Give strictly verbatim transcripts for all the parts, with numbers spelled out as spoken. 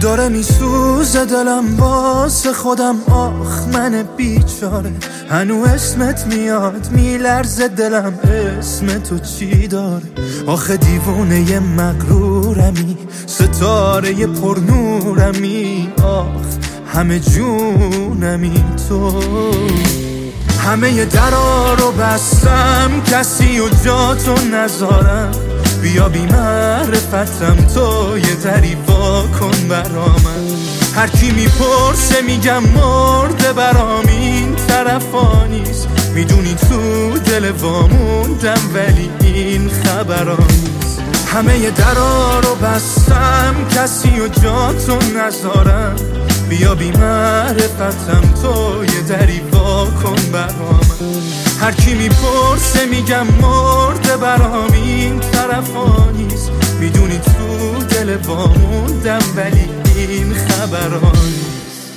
داره میسوزه دلم واسه خودم، آخ من بیچاره. هنو اسمت میاد میلرزه دلم، اسم تو چی داره؟ آخه دیوونه مغرورمی، ستاره پرنورمی، آخ همه جونمی تو. همه درا رو بستم کسی و جا تو نذارم، بیا بی معرفتم تو یه دری وا کن برامن. هر کی میپرسه میگم مرده برام، این طرفا نیست، میدونی تو دل واموندم ولی این خبرا نیست. همه درا رو بستم کسی و جا تو نذارم، بیا بی معرفتم تو یه دری وا کن برامن. هر کی میپرسه میگم مرده برام، این طرفا نیست، میدونی تو دل واموندم ولی این خبرا نیست.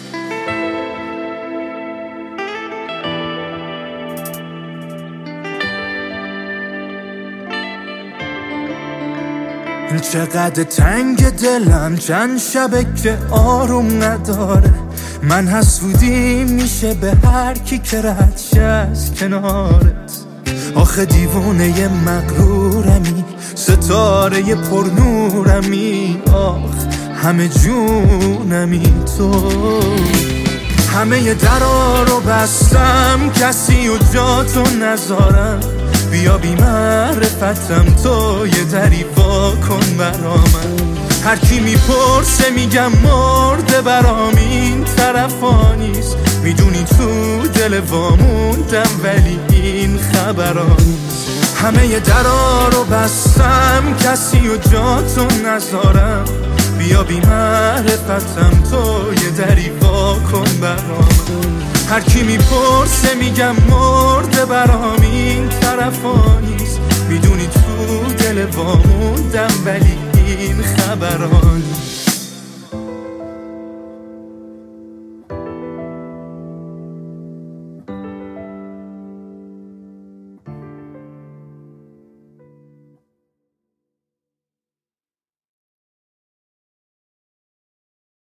چقدر تنگ دلم، چند شبه که آروم نداره. من حسودی میشه به هر کی که رد شه از کنارت. آخه دیوونه مغرورمی، ستاره پرنورمی، آخ همه جونمی تو. همه درا رو بستم کسی و جا تو نذارم، بیا بی معرفتم تو یه دری وا کن برامن. هر کی میپرسه میگم مرده برام، این طرفا نیست، میدونی تو دل واموندم ولی این خبرا نیست. همه درا رو بستم کسی و جا تو نذارم، بیا بی معرفتم تو یه دری وا کن برامن. هر کی میپرسه میگم مرده برام، این طرفا نیست، میدونی تو دل واموندم ولی این خبرا نیست.